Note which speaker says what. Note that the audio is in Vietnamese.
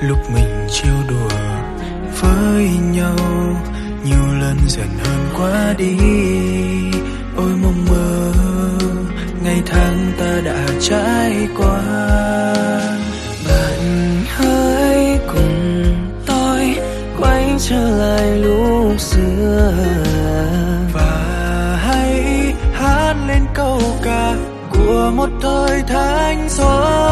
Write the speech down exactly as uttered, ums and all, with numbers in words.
Speaker 1: lúc mình trêu đùa với nhau, nhiều lần dần hơn quá đi. Ôi mộng mơ ngày tháng ta đã trải qua. Bạn hãy cùng tôi quay trở lại lúc xưa, và hãy hát lên câu ca của một thời thanh xuân.